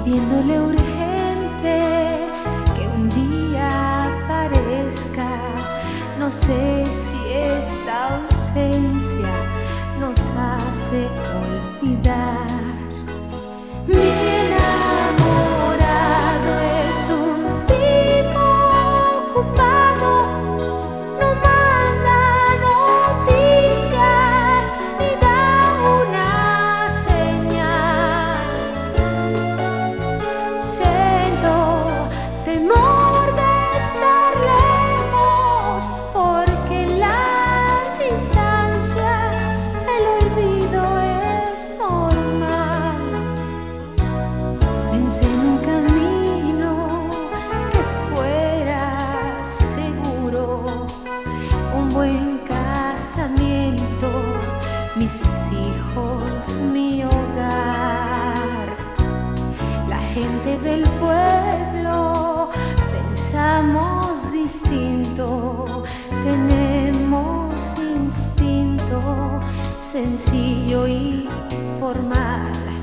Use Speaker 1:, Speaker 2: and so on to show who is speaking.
Speaker 1: pidiéndole urgente que un día aparezca. No sé si esta ausencia nos hace olvidar. Mi enamorado es un tipo ocupado, no manda noticias ni da una señal. Siento temor de estar lejos, porque en la distancia el olvido es normal. Pensé en un camino que fuera seguro, un buen casamiento, mis hijos, mi hogar. La gente del pueblo pensamos distinto, tenemos instinto sencillo y formal.